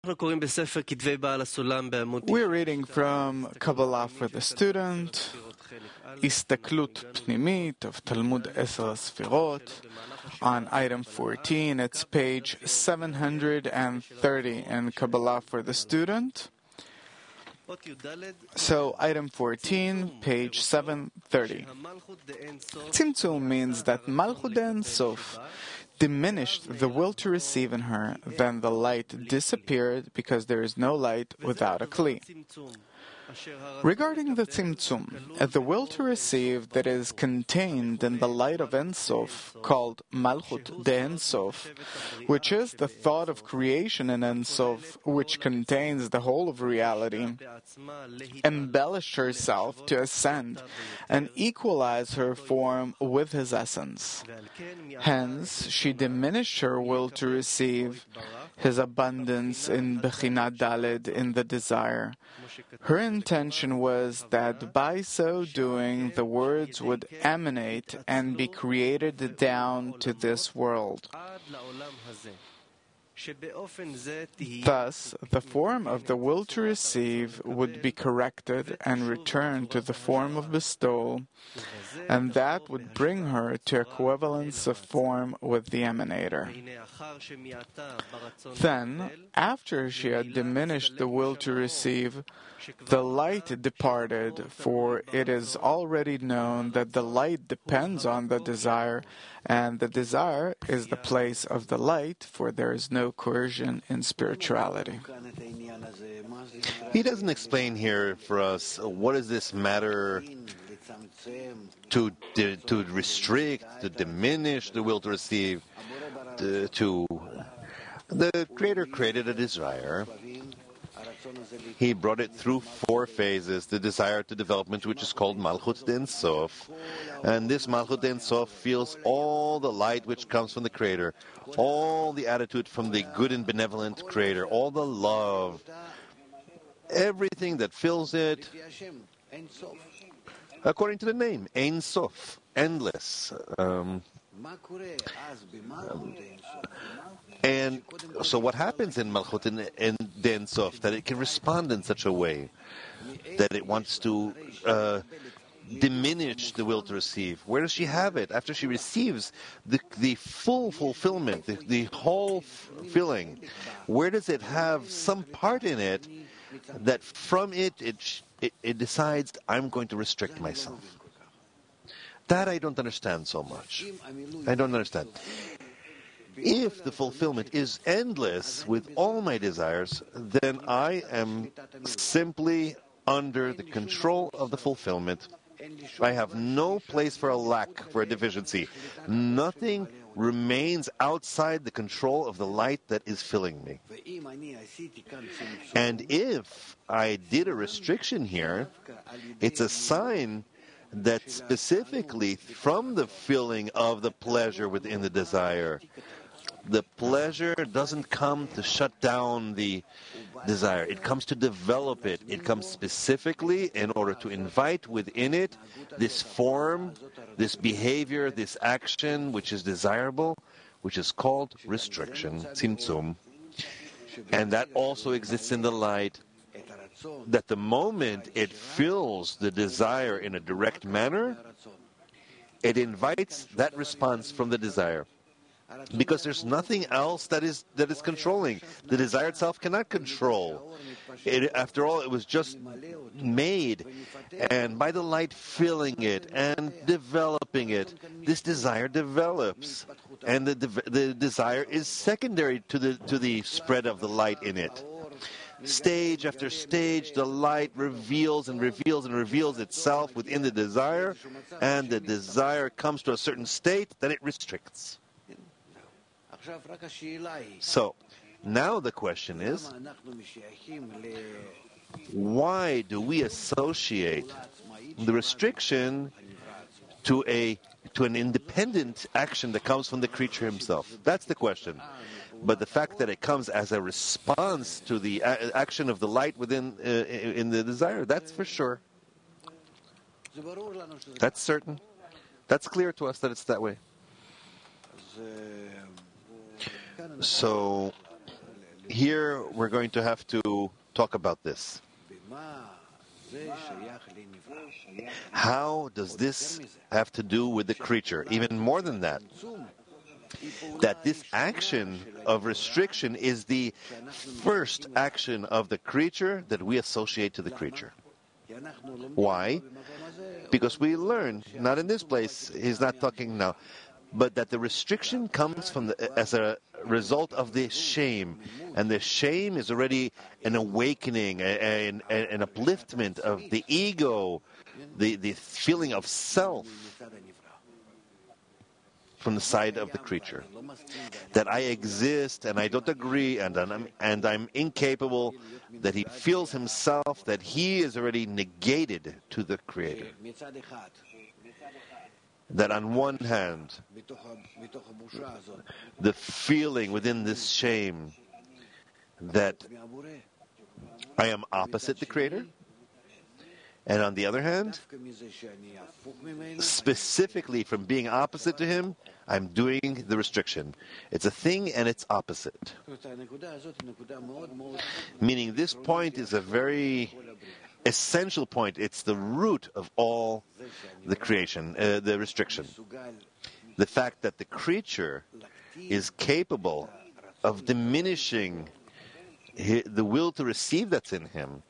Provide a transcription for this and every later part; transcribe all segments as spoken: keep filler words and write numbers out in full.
We're reading from Kabbalah for the Student, Istaklut Pnimit of Talmud Eser Sfirot. On item fourteen, it's page seven hundred thirty in Kabbalah for the Student. So, item fourteen, page seven thirty. Tzimtzum means that Malchut Ein Sof diminished the will to receive in her, then the light disappeared because there is no light without a kli. Regarding the tzimtzum, the will to receive that is contained in the light of Ein Sof, called Malchut de Ein Sof, which is the thought of creation in Ein Sof, which contains the whole of reality, embellished herself to ascend and equalize her form with his essence. Hence, she diminished her will to receive his abundance in Bechina Daled, in the desire. Her intention was that by so doing the words would emanate and be created down to this world. Thus, the form of the will to receive would be corrected and returned to the form of bestowal, and that would bring her to equivalence of form with the emanator. Then, after she had diminished the will to receive, the light departed, for it is already known that the light depends on the desire, and the desire is the place of the light, for there is no coercion in spirituality. He doesn't explain here for us what does this matter to to restrict, to diminish the will to receive, to, to the Creator created a desire. He brought it through four phases, the desire to development, which is called Malchut Ein Sof. And this Malchut Ein Sof feels all the light which comes from the Creator, all the attitude from the good and benevolent Creator, all the love, everything that fills it, according to the name, Ein Sof, endless. Um, um, And so what happens in Malchut and Ein Sof, that it can respond in such a way that it wants to uh, diminish the will to receive. Where does she have it? After she receives the, the full fulfillment, the, the whole filling, where does it have some part in it that from it, it, it, it decides, I'm going to restrict myself? That I don't understand so much. I don't understand. If the fulfillment is endless with all my desires, then I am simply under the control of the fulfillment. I have no place for a lack, for a deficiency. Nothing remains outside the control of the light that is filling me. And if I did a restriction here, it's a sign that specifically from the filling of the pleasure within the desire, the pleasure doesn't come to shut down the desire. It comes to develop it. It comes specifically in order to invite within it this form, this behavior, this action which is desirable, which is called restriction, tzimtzum. And that also exists in the light, that the moment it fills the desire in a direct manner, it invites that response from the desire. Because there's nothing else that is that is controlling. The desire itself cannot control. It, after all, it was just made, and by the light filling it and developing it, this desire develops, and the the desire is secondary to the to the spread of the light in it. Stage after stage, the light reveals and reveals and reveals itself within the desire, and the desire comes to a certain state that it restricts. So, now the question is, why do we associate the restriction to a to an independent action that comes from the creature himself? That's the question. But the fact that it comes as a response to the a- action of the light within uh, in the desire, that's for sure. That's certain. That's clear to us that it's that way. So, here we're going to have to talk about this. How does this have to do with the creature? Even more than that, that this action of restriction is the first action of the creature that we associate to the creature. Why? Because we learn, not in this place, he's not talking now, but that the restriction comes from the, as a result of the shame. And the shame is already an awakening, an, an upliftment of the ego, the, the feeling of self from the side of the creature. That I exist and I don't agree and I'm, and I'm incapable, that he feels himself, that he is already negated to the Creator. That on one hand, the feeling within this shame that I am opposite the Creator, and on the other hand, specifically from being opposite to Him, I'm doing the restriction. It's a thing and it's opposite. Meaning this point is a very essential point. It's the root of all the creation, uh, the restriction. The fact that the creature is capable of diminishing his, the will to receive that's in him.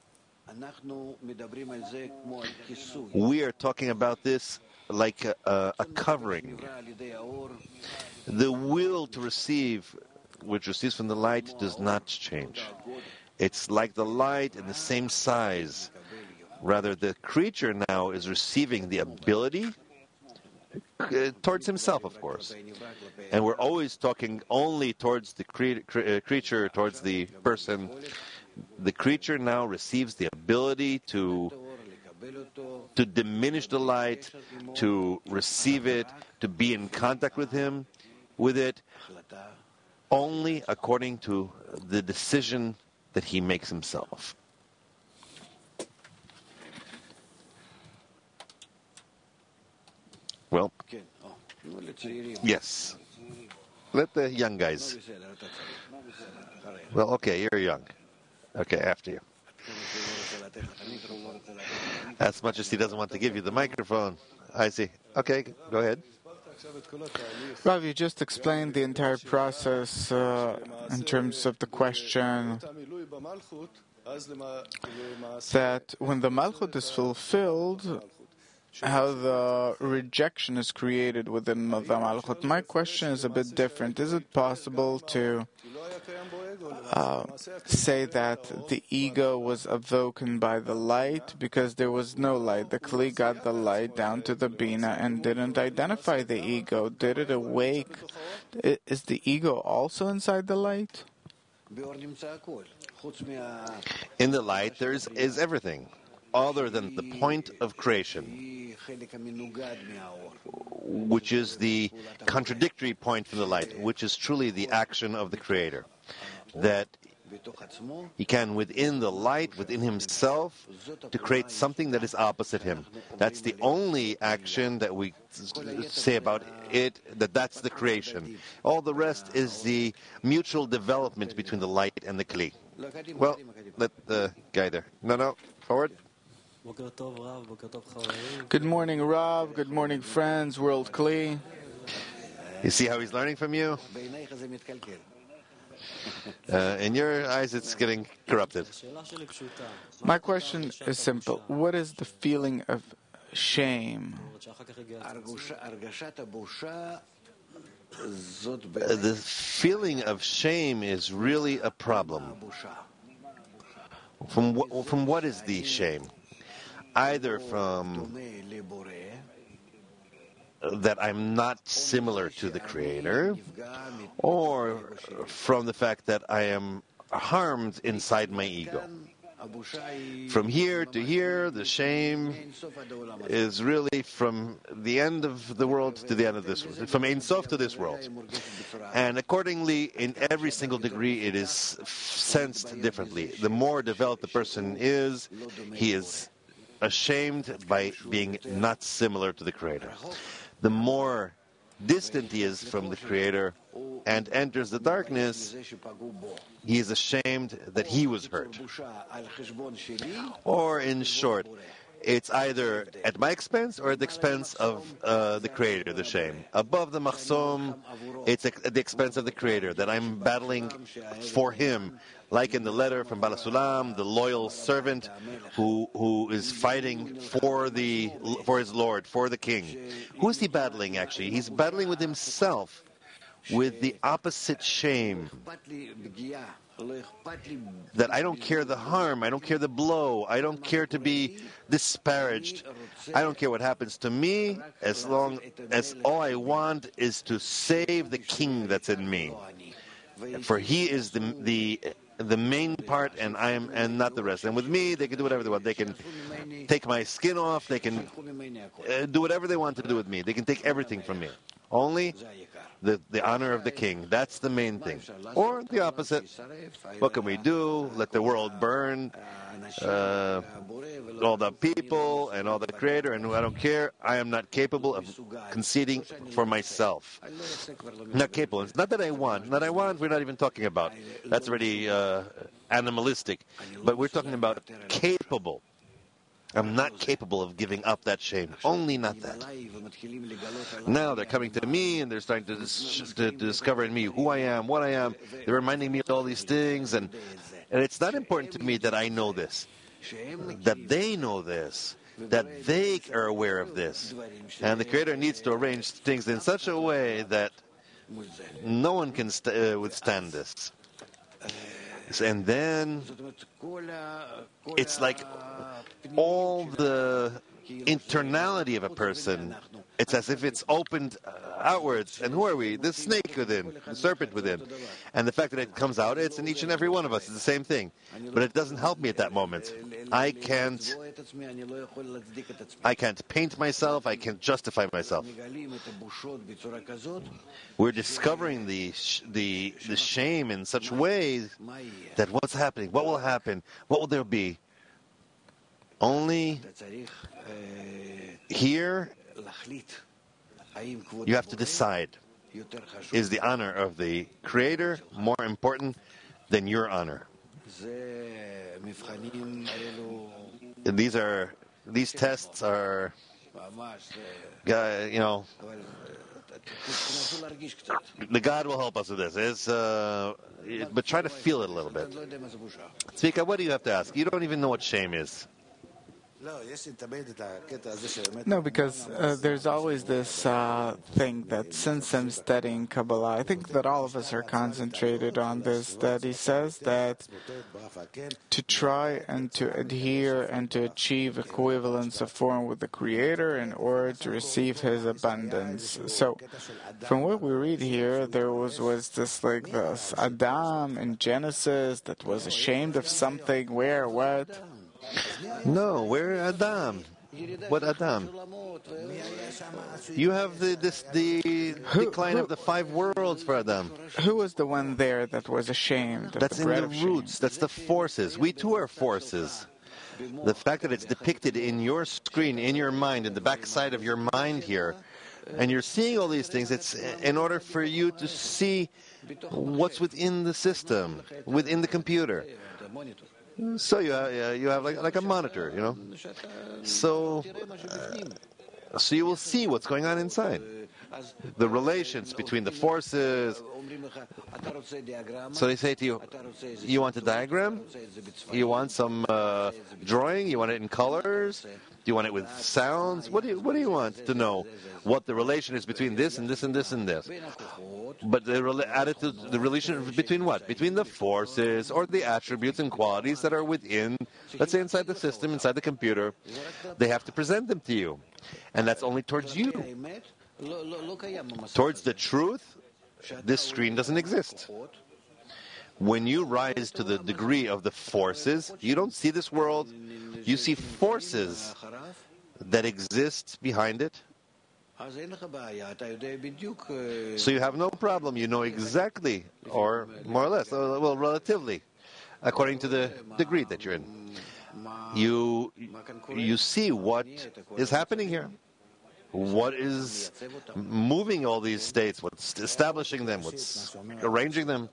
We are talking about this like a, a, a covering. The will to receive, which receives from the light, does not change. It's like the light in the same size. Rather, the creature now is receiving the ability uh, towards himself, of course. And we're always talking only towards the cre- cre- uh, creature, towards the person. The creature now receives the ability to to diminish the light, to receive it, to be in contact with him, with it, only according to the decision that he makes himself. Well, yes. Let the young guys. Well, okay, you're young. Okay, after you. As much as he doesn't want to give you the microphone. I see. Okay, go ahead. Rav, you just explained the entire process uh, in terms of the question that when the Malchut is fulfilled, how the rejection is created within the Malchut. My question is a bit different. Is it possible to uh, say that the ego was awoken by the light because there was no light? The Kli got the light down to the Bina and didn't identify the ego. Did it awake? Is the ego also inside the light? In the light, there is, is everything other than the point of creation, which is the contradictory point from the light, which is truly the action of the Creator. That he can, within the light, within himself, to create something that is opposite him. That's the only action that we say about it, that that's the creation. All the rest is the mutual development between the light and the Kli. Well, let the guy there. No, no, forward. Good morning, Rav. Good morning, friends. World Kli. You see how he's learning from you? Uh, in your eyes, it's getting corrupted. My question is simple. What is the feeling of shame? The feeling of shame is really a problem. From what, from what is the shame? Either from that I'm not similar to the Creator, or from the fact that I am harmed inside my ego. From here to here, the shame is really from the end of the world to the end of this world, from Ein Sof to this world. And accordingly, in every single degree, it is sensed differently. The more developed the person is, he is ashamed by being not similar to the Creator. The more distant he is from the Creator and enters the darkness, he is ashamed that he was hurt. Or, in short, it's either at my expense or at the expense of uh, the Creator, the shame. Above the machzom, it's at the expense of the Creator, that I'm battling for Him. Like in the letter from Baal HaSulam, the loyal servant who who is fighting for the for his Lord, for the King. Who is he battling, actually? He's battling with himself, with the opposite shame. That I don't care the harm, I don't care the blow, I don't care to be disparaged, I don't care what happens to me, as long as all I want is to save the King that's in me. For He is the the the main part, and I am, and not the rest. And with me, they can do whatever they want. They can take my skin off. They can uh, do whatever they want to do with me. They can take everything from me. Only the the honor of the King. That's the main thing. Or the opposite. What can we do? Let the world burn. Uh, all the people and all the Creator, and I don't care. I am not capable of conceding for myself. Not capable. It's not that I want. Not I want. We're not even talking about. That's already uh, animalistic. But we're talking about capable. I'm not capable of giving up that shame. Only not that. Now they're coming to me and they're starting to, dis- to discover in me who I am, what I am. They're reminding me of all these things, and and it's not important to me that I know this, that they know this, that they are aware of this. And the Creator needs to arrange things in such a way that no one can st- uh, withstand this. And then it's like all the internality of a person, it's as if it's opened uh, outwards. And who are we? The snake within, the serpent within. And the fact that it comes out, it's in each and every one of us. It's the same thing. But it doesn't help me at that moment. I can't I can't paint myself. I can't justify myself. We're discovering the the the shame in such ways that what's happening? What will happen? What will there be? Only here you have to decide. Is the honor of the Creator more important than your honor? And these are these tests are, uh, you know, the God will help us with this. It's, uh, but try to feel it a little bit. Tzvika, what do you have to ask? You don't even know what shame is. No, because uh, there's always this uh, thing that since I'm studying Kabbalah, I think that all of us are concentrated on this, that he says that to try and to adhere and to achieve equivalence of form with the Creator in order to receive His abundance. So, from what we read here, there was, was this like this Adam in Genesis that was ashamed of something, where, what? No, where Adam? What Adam? You have the this, the Who, decline who, of the five worlds for Adam. Who was the one there that was ashamed? That's the in bread the of shame? roots. That's the forces. We too are forces. The fact that it's depicted in your screen, in your mind, in the backside of your mind here, and you're seeing all these things, it's in order for you to see what's within the system, within the computer. So you have, uh, you have like, like a monitor, you know. So, uh, so you will see what's going on inside. The relations between the forces. So they say to you, you want a diagram? You want some uh, drawing? You want it in colors? Do you want it with sounds? What do you, what do you want to know? What the relation is between this and this and this and this? But the rela- attitude, the relation between what? Between the forces or the attributes and qualities that are within, let's say inside the system, inside the computer. They have to present them to you. And that's only towards you. Towards the truth, this screen doesn't exist. When you rise to the degree of the forces, you don't see this world, you see forces that exist behind it. So you have no problem, you know exactly, or more or less, well, relatively, according to the degree that you're in. You, you see what is happening here. What is moving all these states? What's establishing them? What's arranging them?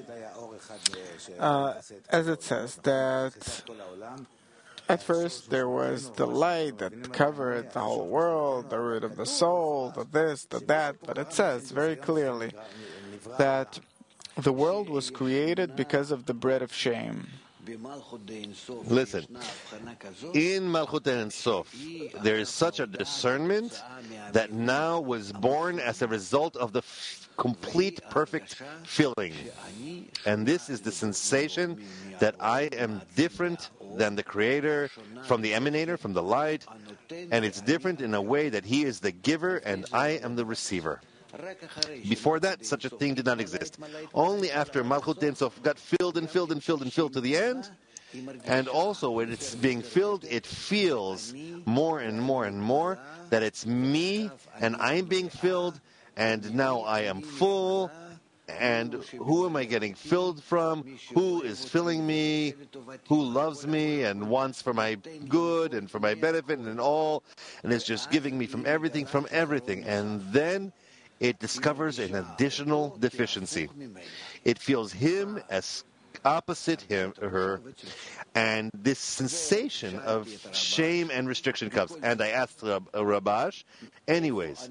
Uh, as it says, that at first there was the light that covered the whole world, the root of the soul, the this, the that, but it says very clearly that the world was created because of the bread of shame. Listen, in Malchut Ein Sof, there is such a discernment that now was born as a result of the f- complete, perfect filling. And this is the sensation that I am different than the Creator, from the Emanator, from the light, and it's different in a way that He is the giver and I am the receiver. Before that, such a thing did not exist. Only after Malchut Ein Sof got filled and filled and filled and filled to the end, and also when it's being filled, it feels more and more and more that it's me and I'm being filled, and now I am full, and who am I getting filled from? Who is filling me? Who loves me and wants for my good and for my benefit and all, and is just giving me from everything, from everything. And then it discovers an additional deficiency. It feels him as opposite him or her, and this sensation of shame and restriction comes. And I asked Rab- Rabash, anyways,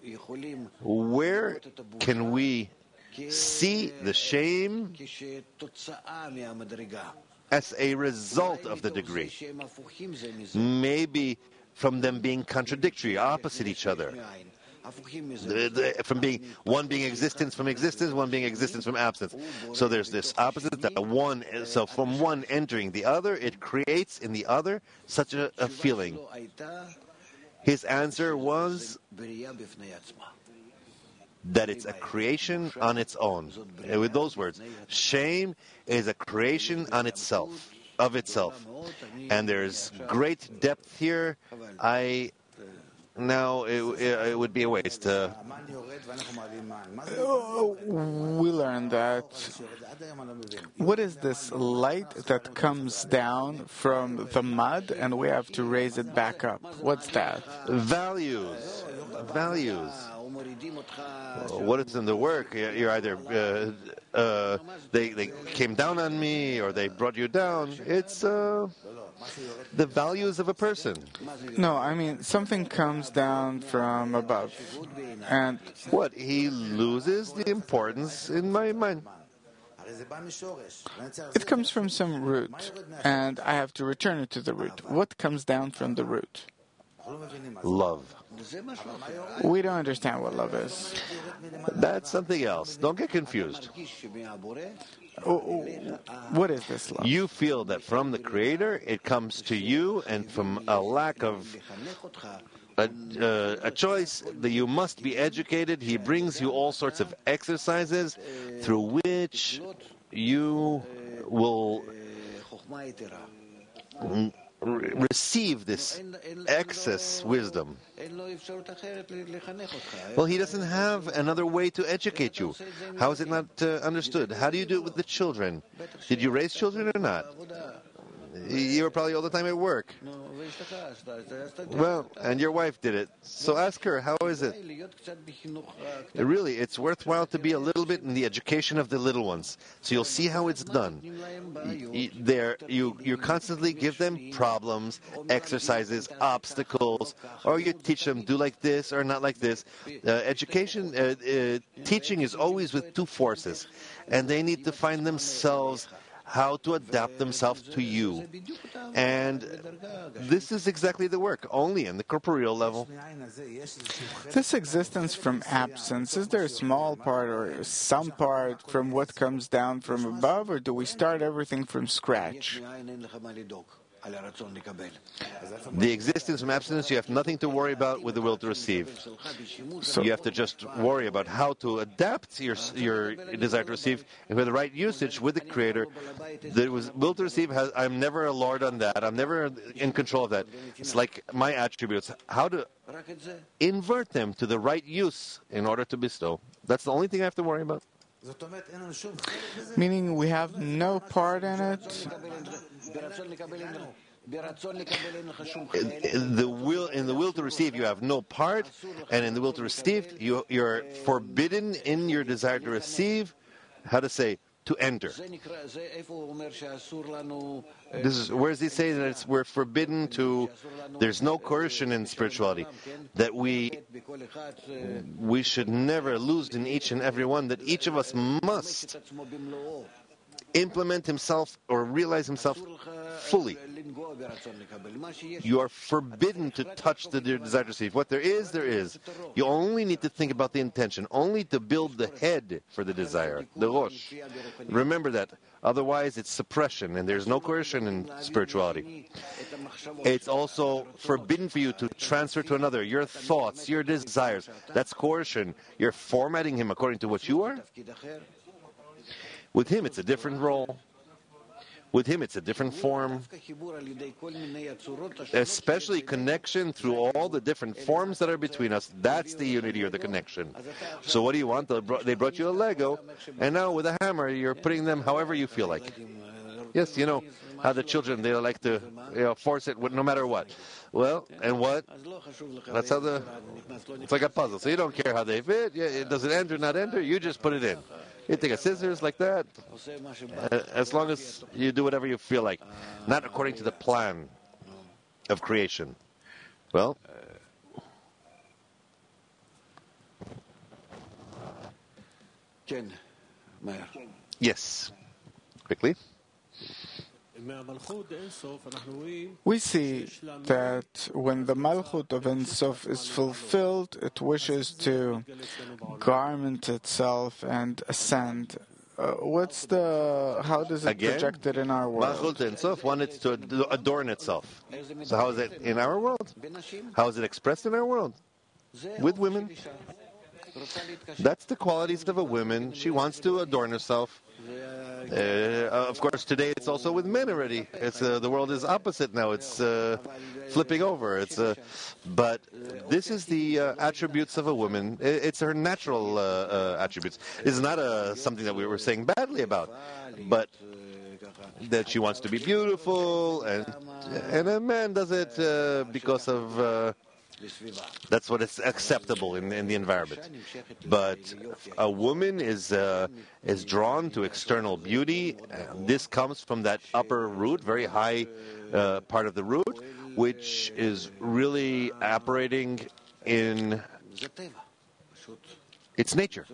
where can we see the shame as a result of the degree? Maybe from them being contradictory, opposite each other. The, the, from being one being existence from existence, one being existence from absence. So there's this opposite that one. So from one entering the other, it creates in the other such a, a feeling. His answer was that it's a creation on its own. And with those words, shame is a creation on itself, of itself, and there's great depth here. I. Now, it, it, it would be a waste to... We learned that what is this light that comes down from the mud and we have to raise it back up? What's that? Values. Values. What is in the work? You're either... Uh, uh, they, they came down on me or they brought you down. It's... Uh, the values of a person. No, I mean, something comes down from above. And what? He loses the importance in my mind. It comes from some root, and I have to return it to the root. What comes down from the root? Love. We don't understand what love is. That's something else. Don't get confused. Oh, oh, what is this love? You feel that from the Creator it comes to you, and from a lack of a, uh, a choice that you must be educated, He brings you all sorts of exercises through which you will receive this excess wisdom. Well, He doesn't have another way to educate you. How is it not uh, understood? How do you do it with the children? Did you raise children or not? You were probably all the time at work. Well, and your wife did it. So ask her, how is it? Really, it's worthwhile to be a little bit in the education of the little ones. So you'll see how it's done. There, you, you constantly give them problems, exercises, obstacles, or you teach them, do like this or not like this. Uh, education, uh, uh, teaching is always with two forces, and they need to find themselves how to adapt themselves to you. And this is exactly the work, only in the corporeal level. This existence from absence, is there a small part or some part from what comes down from above, or do we start everything from scratch? The existence from abstinence, you have nothing to worry about with the will to receive. So you have to just worry about how to adapt your your desire to receive, and with the right usage with the Creator. The will to receive has, I'm never a lord on that. I'm never in control of that. It's like my attributes. How to invert them to the right use in order to bestow. That's the only thing I have to worry about. Meaning we have no part in it? the will in the will to receive you have no part, and in the will to receive you you're forbidden in your desire to receive. How to say to enter? This is where does he say that it's, we're forbidden to? There's no coercion in spirituality. That we we should never lose in each and every one. That each of us must implement himself or realize himself fully. You are forbidden to touch the desire to receive. What there is, there is. You only need to think about the intention, only to build the head for the desire, the rosh. Remember that. Otherwise, it's suppression, and there's no coercion in spirituality. It's also forbidden for you to transfer to another your thoughts, your desires. That's coercion. You're formatting him according to what you are. With him, it's a different role. With him, it's a different form. Especially connection through all the different forms that are between us. That's the unity or the connection. So what do you want? They brought you a Lego, and now with a hammer, you're putting them however you feel like. Yes, you know how the children, they like to you know, force it no matter what. Well, and what? That's how the... It's like a puzzle. So you don't care how they fit. Yeah, does it enter, not enter? You just put it in. You take a scissors like that, as long as you do whatever you feel like, not according to the plan of creation. Well, yes, quickly. We see that when the Malchut of Ein Sof is fulfilled, it wishes to garment itself and ascend. Uh, what's the, how does it Again, project it in our world? Malchut Ein Sof wanted to adorn itself. So how is it in our world? How is it expressed in our world? With women. That's the qualities of a woman. She wants to adorn herself. Uh, of course, today it's also with men already. It's uh, the world is opposite now. It's uh, flipping over. It's uh, but this is the uh, attributes of a woman. It's her natural uh, uh, attributes. It's not uh, something that we were saying badly about, but that she wants to be beautiful, and and a man does it uh, because of. Uh, That's what is acceptable in, in the environment. But a woman is uh, is drawn to external beauty. This comes from that upper root, very high uh, part of the root, which is really operating in its nature.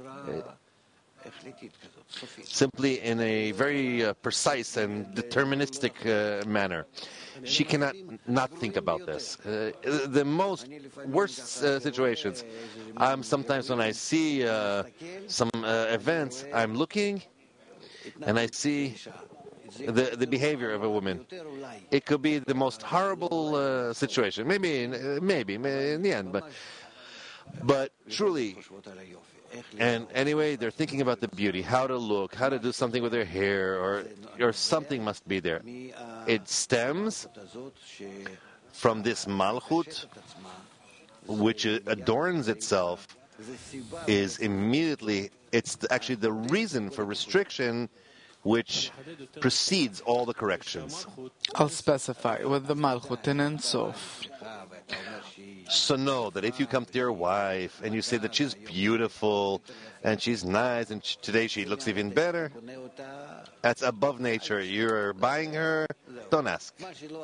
Simply in a very uh, precise and deterministic uh, manner. She cannot not think about this. Uh, the most worst uh, situations, um, sometimes when I see uh, some uh, events, I'm looking and I see the, the behavior of a woman. It could be the most horrible uh, situation. Maybe, uh, maybe, in the end, but, but truly... And anyway, they're thinking about the beauty, how to look, how to do something with their hair, or or something must be there. It stems from this malchut, which adorns itself, is immediately, it's actually the reason for restriction which precedes all the corrections. I'll specify with the Malchut in Ein Sof. So know that if you come to your wife and you say that she's beautiful and she's nice and sh- today she looks even better, that's above nature. You're buying her, don't ask.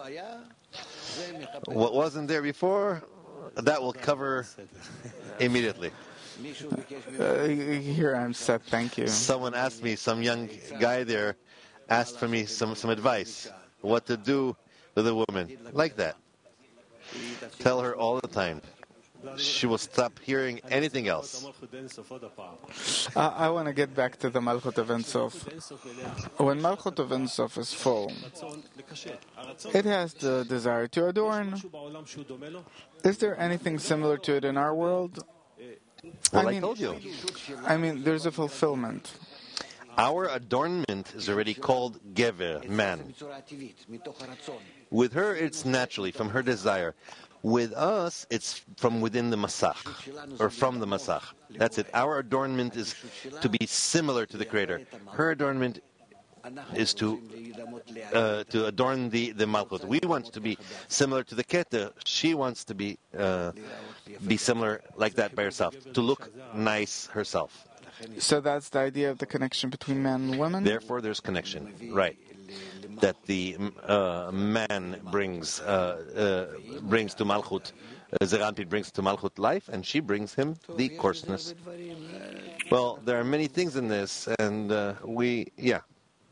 What wasn't there before, that will cover immediately. Uh, here I'm set, thank you. Someone asked me, some young guy there asked for me some, some advice, what to do with a woman. Like that. Tell her all the time. She will stop hearing anything else. Uh, I want to get back to the Malchut of Ein Sof. When Malchut of Ein Sof is full, it has the desire to adorn. Is there anything similar to it in our world? Well, I, I mean, told you. I mean, there's a fulfillment. Our adornment is already called gever, man. With her, it's naturally, from her desire. With us, it's from within the masach, or from the masach. That's it. Our adornment is to be similar to the Creator. Her adornment is to uh, to adorn the, the Malchut. We want to be similar to the Keter. She wants to be uh, be similar like that by herself, to look nice herself. So that's the idea of the connection between man and woman? Therefore, there's connection, right? That the uh, man brings uh, uh, brings to Malchut, uh, Zeir Anpin brings to Malchut life, and she brings him the coarseness. Well, there are many things in this, and uh, we, yeah.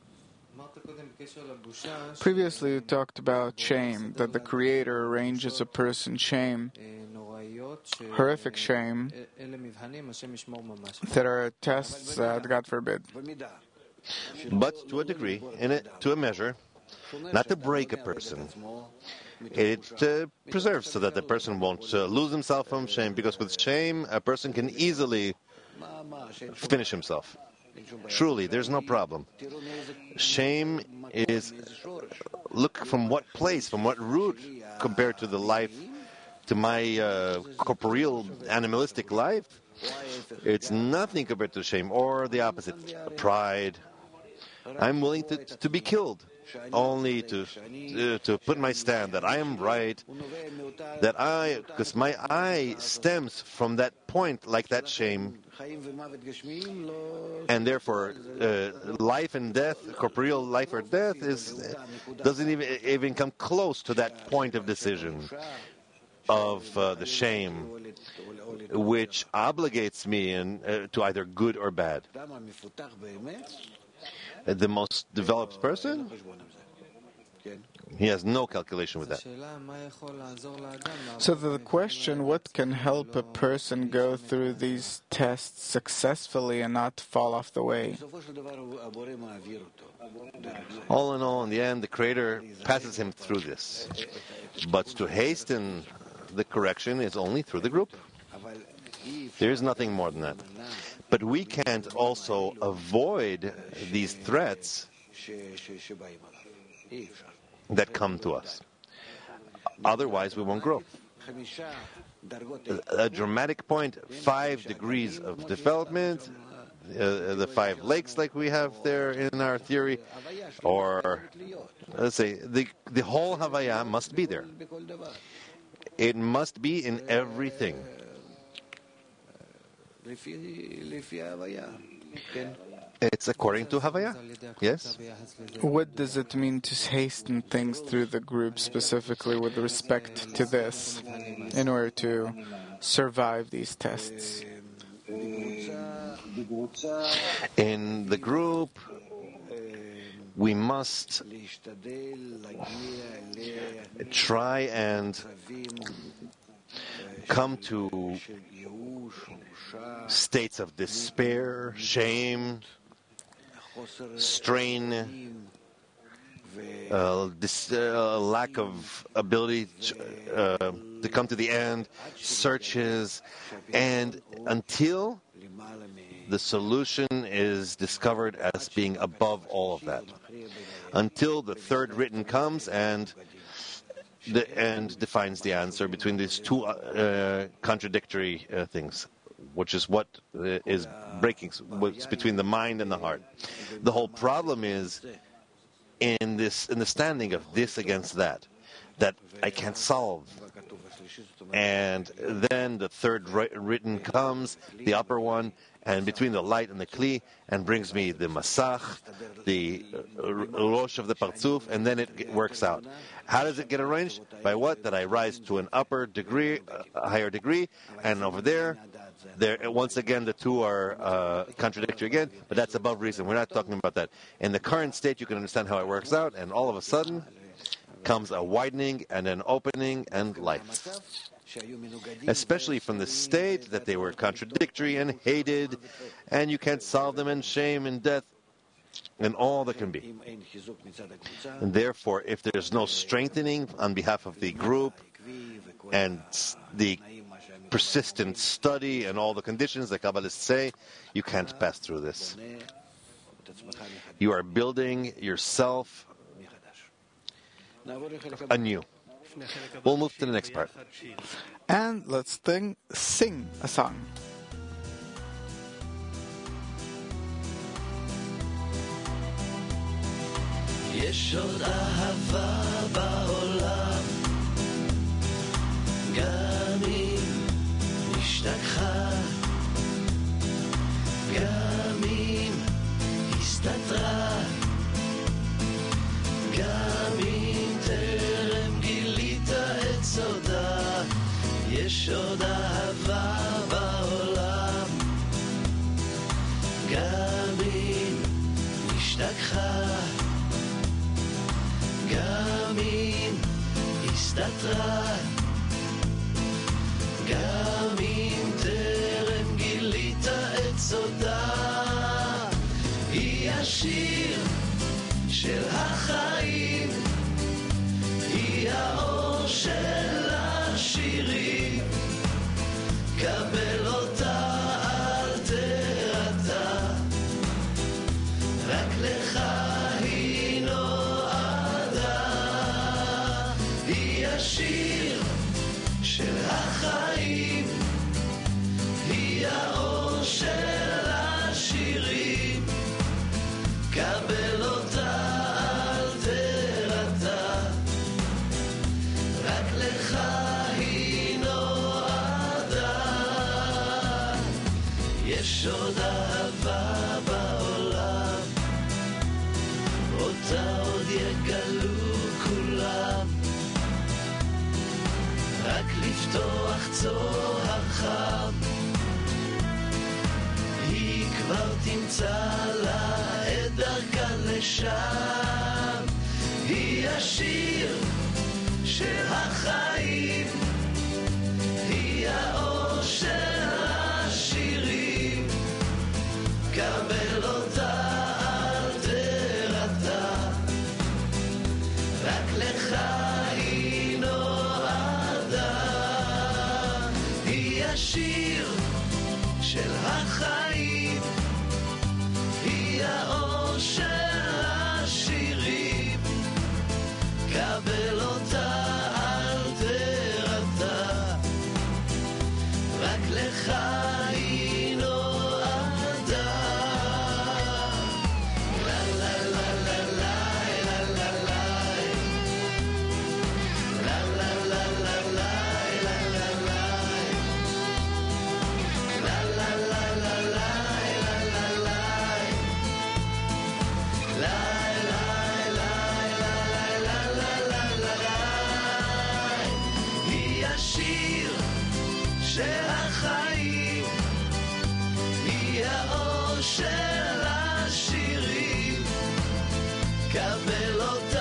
Previously, you talked about shame, that the Creator arranges a person's shame, horrific shame, that are tests that, God forbid. But to a degree, in it, to a measure, not to break a person. It uh, preserves so that the person won't uh, lose himself from shame, because with shame, a person can easily finish himself. Truly, there's no problem. Shame is, look from what place, from what root, compared to the life, to my uh, corporeal, animalistic life, it's nothing compared to shame, or the opposite, pride. I'm willing to, to be killed, only to, to to put my stand that I am right, that I, because my I stems from that point, like that shame, and therefore uh, life and death, corporeal life or death, is doesn't even even come close to that point of decision of uh, the shame, which obligates me in, uh, to either good or bad. The most developed person, he has no calculation with that. So the question, what can help a person go through these tests successfully and not fall off the way? All in all, in the end, the Creator passes him through this. But to hasten the correction is only through the group. There is nothing more than that. But we can't also avoid these threats that come to us. Otherwise, we won't grow. A dramatic point, five degrees of development, uh, the five lakes like we have there in our theory, or let's say the, the whole Havaya must be there. It must be in everything. It's according to Havaya. Yes? What does it mean to hasten things through the group, specifically with respect to this, in order to survive these tests? In the group, we must try and come to states of despair, shame, strain, uh, this uh, lack of ability to, uh, to come to the end, searches, and until the solution is discovered as being above all of that. Until the third written comes and the, and defines the answer between these two uh, contradictory uh, things, which is what uh, is breaking, what's between the mind and the heart. The whole problem is in this understanding of this against that, that I can't solve. And then the third written comes, the upper one, and between the light and the kli, and brings me the masach, the rosh of the partzuf, and then it works out. How does it get arranged? By what? That I rise to an upper degree, a higher degree, and over there, there once again the two are uh, contradictory again, but that's above reason. We're not talking about that. In the current state, you can understand how it works out, and all of a sudden comes a widening and an opening and light. Especially from the state that they were contradictory and hated, and you can't solve them, in shame and death, and all that can be. And therefore, if there's no strengthening on behalf of the group, and the persistent study and all the conditions the Kabbalists say, you can't pass through this. You are building yourself anew. We'll move to the next part. And let's sing, sing a song. יש עוד אהבה בעולם, גם אם השתכחה, גם אם הסתתרה, גם אם טרם גילית את סודה, יש עוד אהבה בעולם, גם אם השתכחה, גם אם הסתתרה, גם אם טרם גילית את סודה, היא השיר של החיים, היא האור של השירים, קבל אותה אל תירתע, רק לך היא נועדה, היא השיר של החיים, היא האור של השירים, קבל אותה אל תירתע, רק לך היא נועדה, יש עוד אהבה בעולם, אותה עוד יגלו כולם, רק לפתוח צוהר חם, היא כבר תמצא לה את דרכה לשם, היא השיר של החיים, היא האור של השירים, קבל אותה אל תירתע, רק לך היא נועדה, היא השיר של החיים, היא האור של השירים, קבל אותה אל תירתע, רק לך היא נועדה, לה לה לה לה לה לה לה לה לה לה לה לה השיר של החיים, היא האור של השירים, קבל אותה